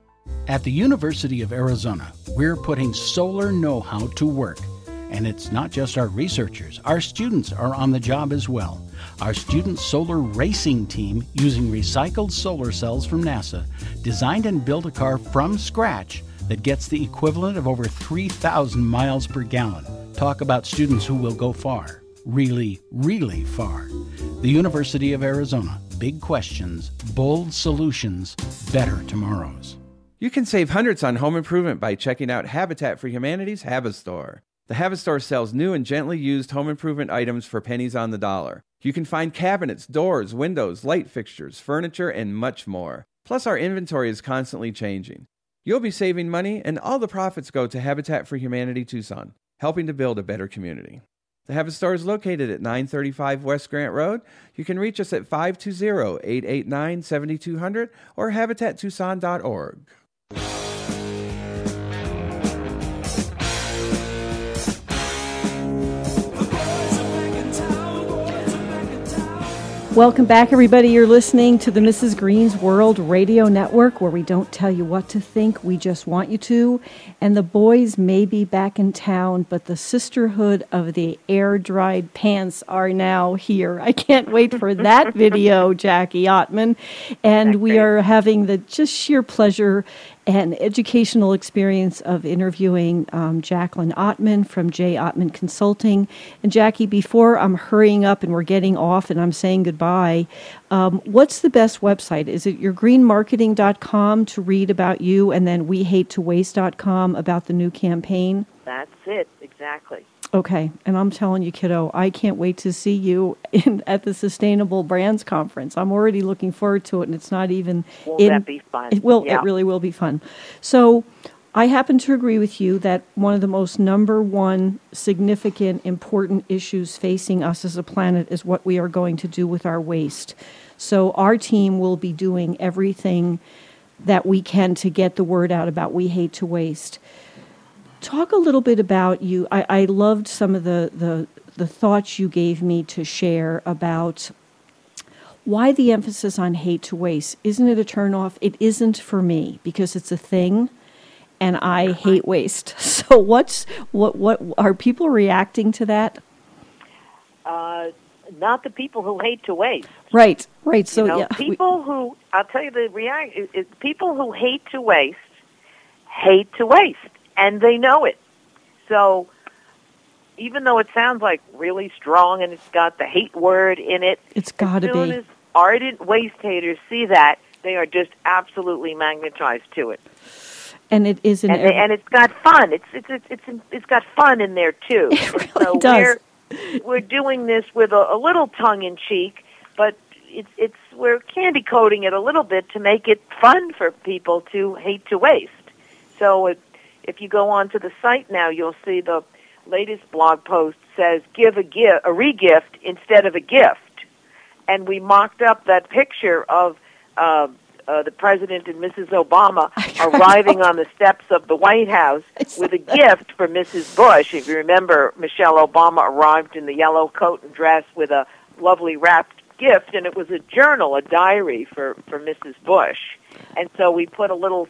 At the University of Arizona, we're putting solar know-how to work. And it's not just our researchers. Our students are on the job as well. Our student solar racing team, using recycled solar cells from NASA, designed and built a car from scratch that gets the equivalent of over 3,000 miles per gallon. Talk about students who will go far. Really, really far. The University of Arizona. Big questions, bold solutions, better tomorrows. You can save hundreds on home improvement by checking out Habitat for Humanity's Habistore. The Habistore sells new and gently used home improvement items for pennies on the dollar. You can find cabinets, doors, windows, light fixtures, furniture, and much more. Plus, our inventory is constantly changing. You'll be saving money, and all the profits go to Habitat for Humanity Tucson, helping to build a better community. The Habistore is located at 935 West Grant Road. You can reach us at 520-889-7200 or habitattucson.org. Welcome back, everybody. You're listening to the Mrs. Green's World Radio Network, where we don't tell you what to think, we just want you to. And the boys may be back in town, but the sisterhood of the air-dried pants are now here. I can't wait for that video, Jackie Ottman. And we are having the just sheer pleasure and educational experience of interviewing Jacqueline Ottman from J. Ottman Consulting. And Jackie, before I'm hurrying up and we're getting off and I'm saying goodbye, what's the best website? Is it yourgreenmarketing.com to read about you, and then wehatetowaste.com about the new campaign? That's it, exactly. Okay, and I'm telling you, kiddo, I can't wait to see you at the Sustainable Brands Conference. I'm already looking forward to it, and it's not even... Won't that be fun? It really will be fun. So I happen to agree with you that one of the most number one significant, important issues facing us as a planet is what we are going to do with our waste. So our team will be doing everything that we can to get the word out about We Hate to Waste. Talk a little bit about you. I loved some of the thoughts you gave me to share about why the emphasis on hate to waste. Isn't it a turnoff? It isn't for me, because it's a thing, and I hate waste. So what are people reacting to that? Not the people who hate to waste. Right. So people who, I'll tell you, people who hate to waste, and they know it. So even though it sounds like really strong and it's got the hate word in it, it's got to be. As soon as ardent waste haters see that, they are just absolutely magnetized to it. And it is and it's got fun. It's got fun in there too. It really does. We're doing this with a little tongue in cheek, but we're candy coating it a little bit to make it fun for people to hate to waste. So if you go onto the site now, you'll see the latest blog post says give a regift instead of a gift, and we mocked up that picture of the President and Mrs. Obama arriving on the steps of the White House with a gift for Mrs. Bush. If you remember, Michelle Obama arrived in the yellow coat and dress with a lovely wrapped gift, and it was a journal, a diary for Mrs. Bush. And so we put a little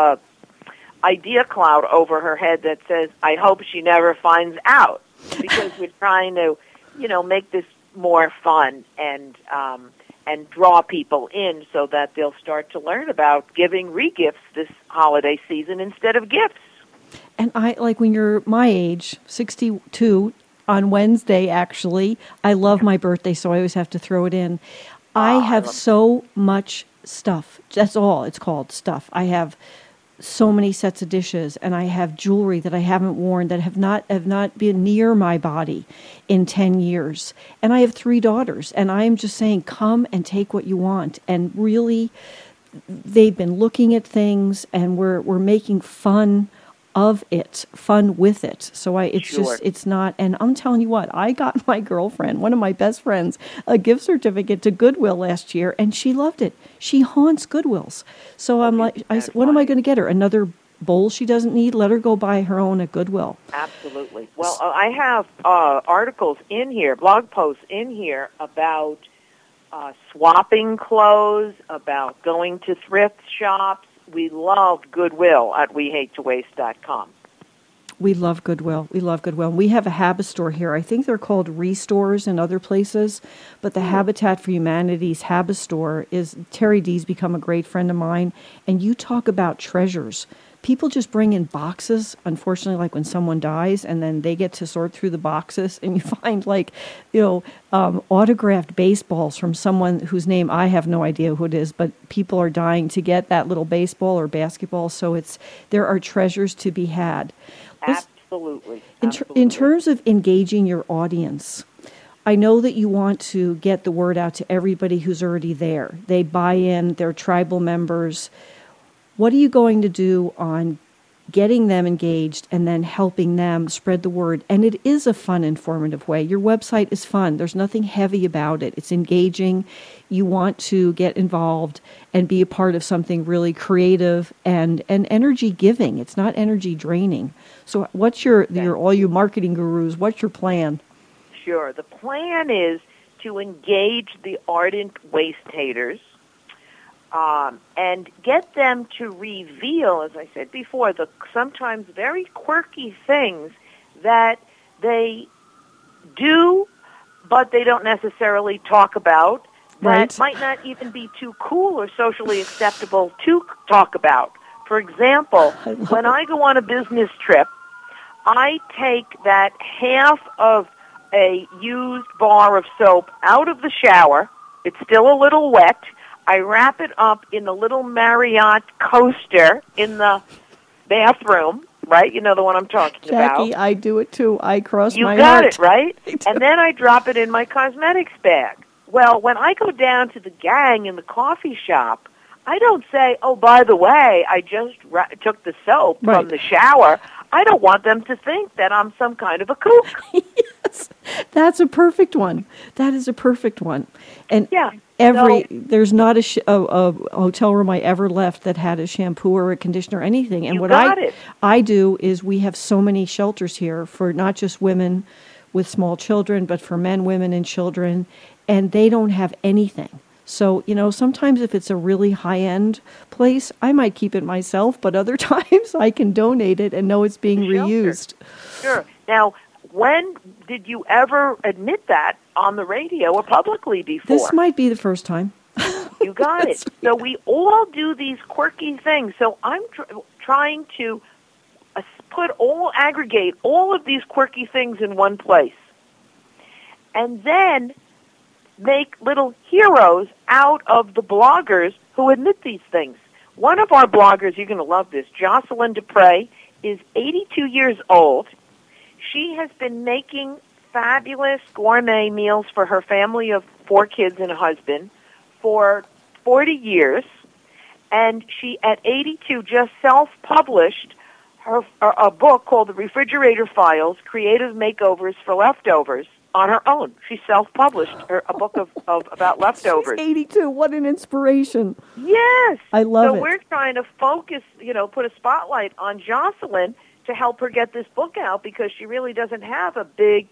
idea cloud over her head that says, I hope she never finds out, because we're trying to, make this more fun and draw people in so that they'll start to learn about giving regifts this holiday season instead of gifts. And when you're my age, 62 on Wednesday, actually, I love my birthday, so I always have to throw it in. I have so much stuff. That's all it's called, stuff. I have so many sets of dishes, and I have jewelry that I haven't worn that have not been near my body in 10 years. And I have 3 daughters, and I am just saying, come and take what you want. And really, they've been looking at things, and we're making fun of it, fun with it. So it's not, and I'm telling you what, I got my girlfriend, one of my best friends, a gift certificate to Goodwill last year, and she loved it. She haunts Goodwills. So I'm like, what am I going to get her? Another bowl she doesn't need? Let her go buy her own at Goodwill. Absolutely. Well, I have articles in here, blog posts in here about swapping clothes, about going to thrift shops. We love Goodwill at wehatetowaste.com. We love Goodwill. We have a Habit store here. I think they're called Restores in other places, but the Habitat for Humanity's Habit store is, Terry D's become a great friend of mine, and you talk about treasures. People just bring in boxes, unfortunately, like when someone dies, and then they get to sort through the boxes, and you find autographed baseballs from someone whose name I have no idea who it is, but people are dying to get that little baseball or basketball, so there are treasures to be had. Absolutely. In terms of engaging your audience, I know that you want to get the word out to everybody who's already there. They buy in, they're tribal members. What are you going to do on getting them engaged and then helping them spread the word? And it is a fun, informative way. Your website is fun. There's nothing heavy about it. It's engaging. You want to get involved and be a part of something really creative and energy giving. It's not energy draining. So what's your all you marketing gurus, what's your plan? Sure. The plan is to engage the ardent waste haters and get them to reveal, as I said before, the sometimes very quirky things that they do, but they don't necessarily talk about, that might not even be too cool or socially acceptable to talk about. For example, when I go on a business trip, I take that half of a used bar of soap out of the shower. It's still a little wet. I wrap it up in a little Marriott coaster in the bathroom, right? You know the one I'm talking about. Jackie, I do it too. I cross my heart. You got it, right? And then I drop it in my cosmetics bag. Well, when I go down to the gang in the coffee shop, I don't say, oh, by the way, I just took the soap from the shower. I don't want them to think that I'm some kind of a kook. Yes, that's a perfect one. That is a perfect one. And there's not a hotel room I ever left that had a shampoo or a conditioner or anything. And what I do is we have so many shelters here for not just women with small children, but for men, women, and children, and they don't have anything. So, sometimes if it's a really high-end place, I might keep it myself, but other times I can donate it and know it's being reused. Sure. Now, when did you ever admit that on the radio or publicly before? This might be the first time. You got it. So we all do these quirky things. So I'm trying to aggregate all of these quirky things in one place. And then make little heroes out of the bloggers who admit these things. One of our bloggers, you're going to love this, Jocelyn Dupre, is 82 years old. She has been making fabulous gourmet meals for her family of 4 kids and a husband for 40 years. And she, at 82, just self-published a book called The Refrigerator Files, Creative Makeovers for Leftovers, on her own. She self-published a book of about leftovers. She's 82. What an inspiration. Yes. I love it. So we're trying to focus, put a spotlight on Jocelyn to help her get this book out because she really doesn't have a big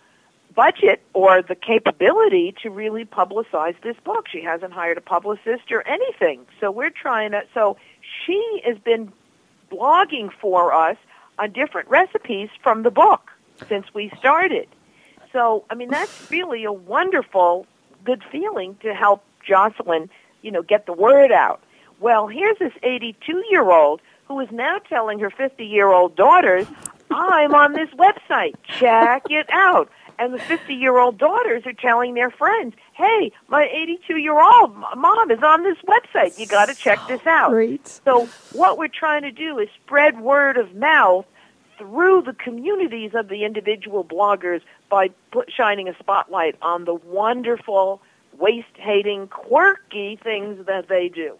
budget or the capability to really publicize this book. She hasn't hired a publicist or anything. So we're trying to, she has been blogging for us on different recipes from the book since we started. So, that's really a wonderful, good feeling to help Jocelyn, get the word out. Well, here's this 82-year-old who is now telling her 50-year-old daughters, I'm on this website, check it out. And the 50-year-old daughters are telling their friends, hey, my 82-year-old mom is on this website. You got to check this out. Great. So what we're trying to do is spread word of mouth through the communities of the individual bloggers by shining a spotlight on the wonderful, waste-hating, quirky things that they do.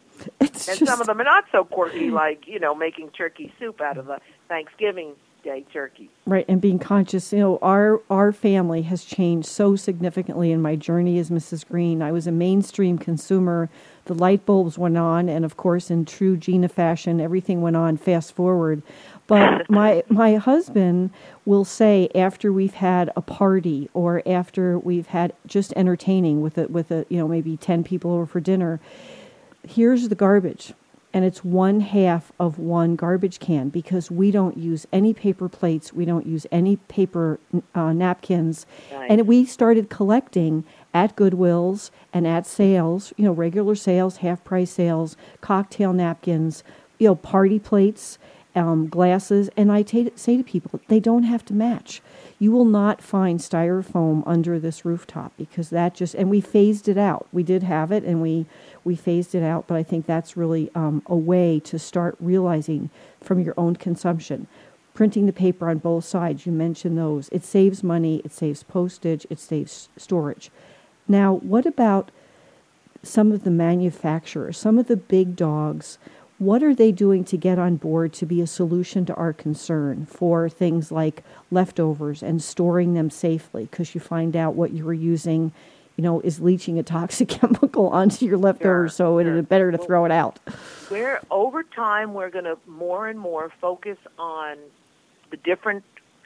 Some of them are not so quirky, like, making turkey soup out of the Thanksgiving Day turkey. Right, and being conscious. Our family has changed so significantly in my journey as Mrs. Green. I was a mainstream consumer. The light bulbs went on, and of course, in true Gina fashion, everything went on fast forward. But my husband will say after we've had a party or after we've had just entertaining with maybe 10 people over for dinner, here's the garbage. And it's 1/2 of one garbage can because we don't use any paper plates. We don't use any paper napkins. Nice. And we started collecting at Goodwill's and at sales, regular sales, half-price sales, cocktail napkins, party plates, glasses. And I say to people, they don't have to match. You will not find styrofoam under this rooftop because and we phased it out. We did have it and we phased it out, but I think that's really a way to start realizing from your own consumption. Printing the paper on both sides, you mentioned those. It saves money, it saves postage, it saves storage. Now, what about some of the manufacturers, some of the big dogs? What are they doing to get on board to be a solution to our concern for things like leftovers and storing them safely? Because you find out what you were using, is leaching a toxic chemical onto your leftovers, so it is better to throw it out. Over time, we're going to more and more focus on the different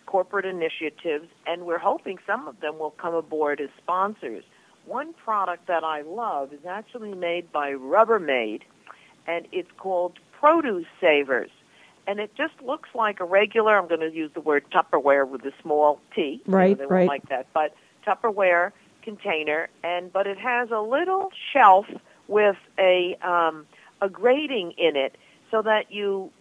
corporate initiatives, and we're hoping some of them will come aboard as sponsors. One product that I love is actually made by Rubbermaid, and it's called Produce Savers. And it just looks like a regular, I'm going to use the word Tupperware with a small T. Right, they right. won't like that, but Tupperware container, but it has a little shelf with a grating in it so that you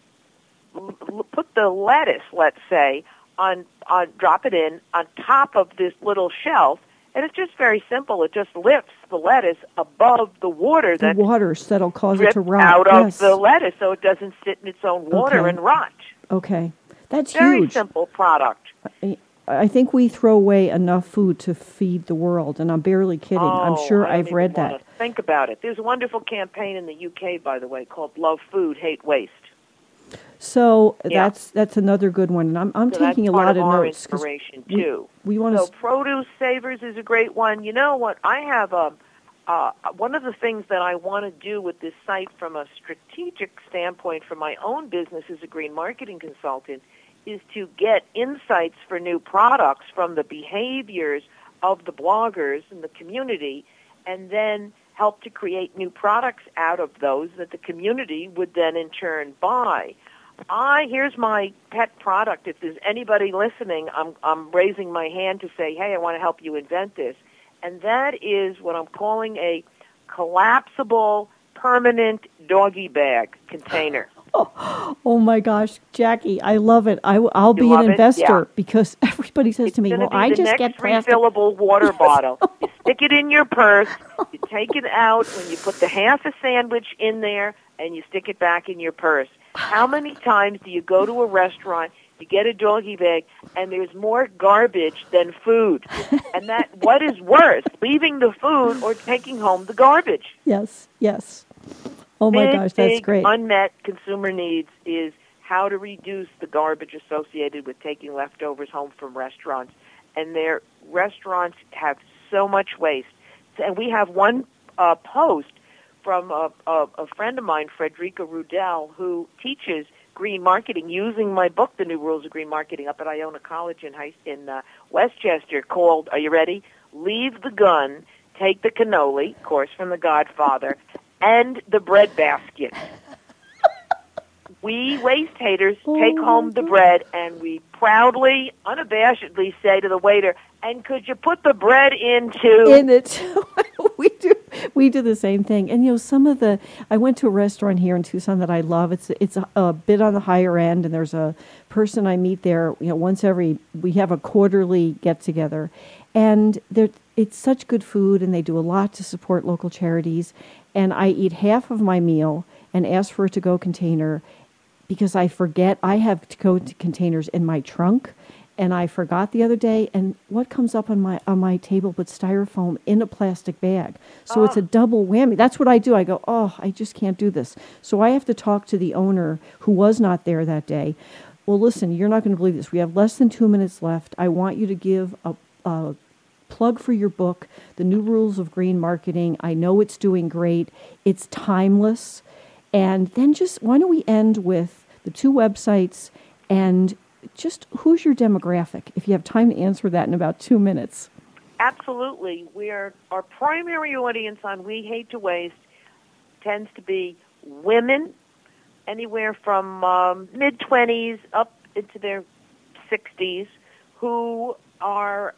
put the lettuce, let's say, on drop it in on top of this little shelf, and it's just very simple. It just lifts the lettuce above the water The waters that'll cause it to rot. out of Yes. the lettuce, so it doesn't sit in its own water Okay. and rot. Okay. That's Very huge. simple product. I think we throw away enough food to feed the world, and I'm barely kidding. I'm sure I don't I've read even wanna that. Think about it. There's a wonderful campaign in the UK, by the way, called Love Food, Hate Waste. So Yeah. that's another good one. And I'm So taking that's a lot part of our notes. 'Cause inspiration too. We want So to. Produce Savers is a great one. You know what? I have one of the things that I want to do with this site from a strategic standpoint for my own business as a green marketing consultant is to get insights for new products from the behaviors of the bloggers in the community, and then help to create new products out of those that the community would then in turn buy. Here's my pet product. If there's anybody listening, I'm raising my hand to say, hey, I want to help you invent this. And that is what I'm calling a collapsible permanent doggy bag container. Oh my gosh, Jackie, I love it. I'll be love an it? investor Yeah. because everybody says to me, It's well, going I to be the just get next plastic. refillable water bottle. You stick it in your purse, you take it out when you put the half a sandwich in there, and you stick it back in your purse. How many times do you go to a restaurant, you get a doggy bag, and there's more garbage than food? And that, what is worse, leaving the food or taking home the garbage? Yes, yes. Oh my gosh, that's Big great. unmet consumer needs is how to reduce the garbage associated with taking leftovers home from restaurants. And their restaurants have so much waste. And we have one post from a friend of mine, Frederica Rudell, who teaches green marketing using my book, The New Rules of Green Marketing, up at Iona College in Westchester, called, are you ready? Leave the gun, take the cannoli, of course, from The Godfather, and the bread basket. We waste haters take home the bread, and we proudly, unabashedly say to the waiter, and could you put the bread into... In it. We do the same thing. And, some of I went to a restaurant here in Tucson that I love. It's a bit on the higher end, and there's a person I meet there, we have a quarterly get-together. And it's such good food, and they do a lot to support local charities. And I eat half of my meal and ask for a to-go container because I forget I have to-go containers in my trunk. And I forgot the other day, and what comes up on my table but styrofoam in a plastic bag. So it's a double whammy. That's what I do. I go, I just can't do this. So I have to talk to the owner who was not there that day. Well, listen, you're not going to believe this. We have less than 2 minutes left. I want you to give a plug for your book, The New Rules of Green Marketing. I know it's doing great. It's timeless. And then why don't we end with the 2 websites and just who's your demographic, if you have time to answer that in about 2 minutes. Absolutely. Our primary audience on We Hate to Waste tends to be women, anywhere from mid-20s up into their 60s, who are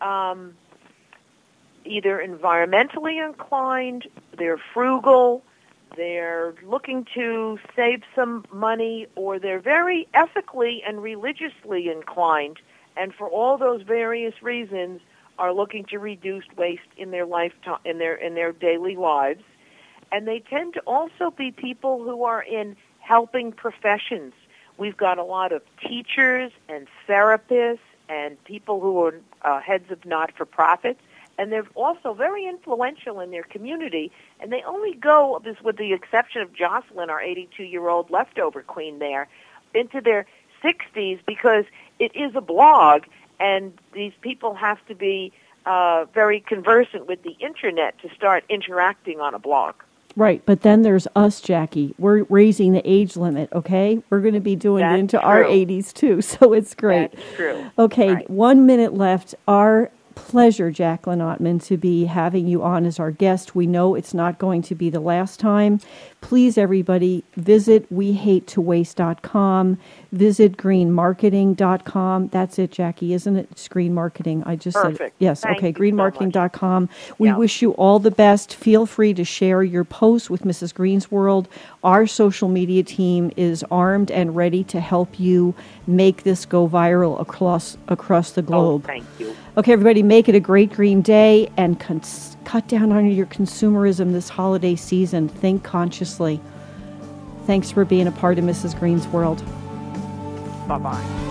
either environmentally inclined, they're frugal, they're looking to save some money, or they're very ethically and religiously inclined, and for all those various reasons are looking to reduce waste in their lifetime, in their daily lives. And they tend to also be people who are in helping professions. We've got a lot of teachers and therapists and people who are heads of not-for-profits, and they're also very influential in their community, and they only go, with the exception of Jocelyn, our 82-year-old leftover queen there, into their 60s because it is a blog, and these people have to be very conversant with the Internet to start interacting on a blog. Right, but then there's us, Jackie. We're raising the age limit, okay? We're going to be doing it into our 80s, too, so it's great. That's true. Okay, Right. 1 minute left. Our pleasure, Jacqueline Ottman, to be having you on as our guest. We know it's not going to be the last time. Please, everybody, visit wehatetowaste.com. Visit greenmarketing.com. That's it, Jackie, isn't it? It's green marketing. I just said Perfect. yes. Thank okay, you greenmarketing.com. We Yeah. wish you all the best. Feel free to share your posts with Mrs. Green's World. Our social media team is armed and ready to help you make this go viral across the globe. Oh, thank you. Okay, everybody, make it a great green day and cut down on your consumerism this holiday season. Think consciously. Thanks for being a part of Mrs. Green's World. Bye-bye.